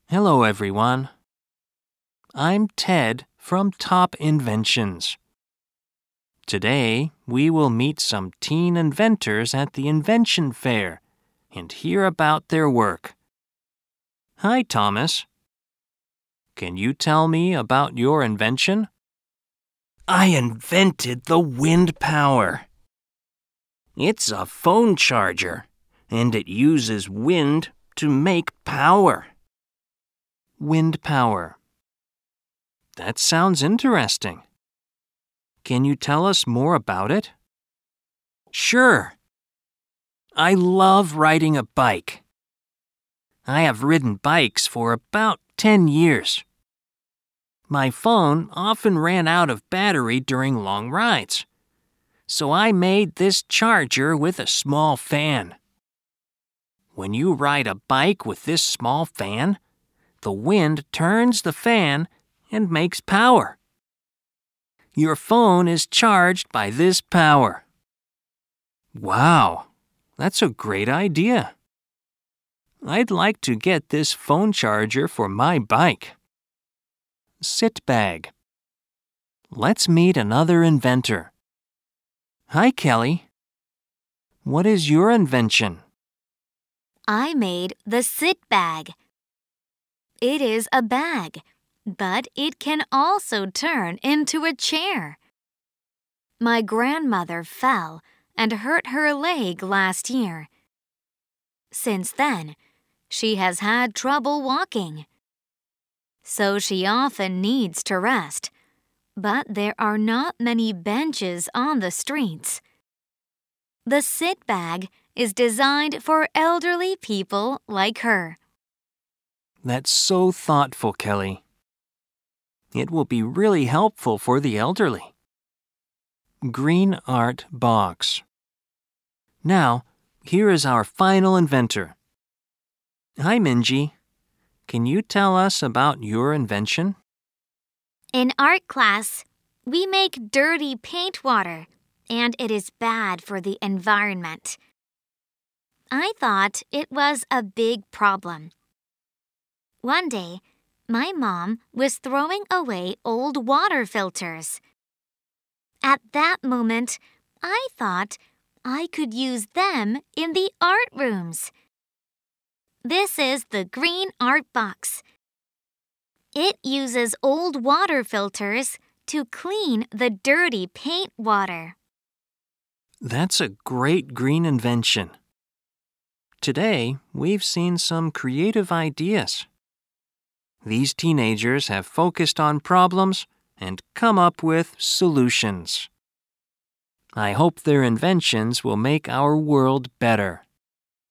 Hello, everyone. I'm Ted from Top Inventions. Today, we will meet some teen inventors at the Invention Fair and hear about their work. Hi, Thomas. Can you tell me about your invention? I invented the wind power. It's a phone charger, and it uses wind to make power. Wind power. That sounds interesting. Can you tell us more about it? Sure. I love riding a bike. I have ridden bikes for about 10 years. My phone often ran out of battery during long rides, so I made this charger with a small fan. When you ride a bike with this small fan, the wind turns the fan and makes power. Your phone is charged by this power. Wow, that's a great idea. I'd like to get this phone charger for my bike. Sit bag. Let's meet another inventor. Hi, Kelly. What is your invention? I made the sit bag. It is a bag, but it can also turn into a chair. My grandmother fell and hurt her leg last year. Since then, she has had trouble walking. So she often needs to rest, but there are not many benches on the streets. The sit bag is designed for elderly people like her. That's so thoughtful, Kelly. It will be really helpful for the elderly. Green art box. Now, here is our final inventor. Hi, Minji. Can you tell us about your invention? In art class, we make dirty paint water, and it is bad for the environment. I thought it was a big problem. One day, my mom was throwing away old water filters. At that moment, I thought I could use them in the art rooms. This is the green art box. It uses old water filters to clean the dirty paint water. That's a great green invention. Today, we've seen some creative ideas. These teenagers have focused on problems and come up with solutions. I hope their inventions will make our world better.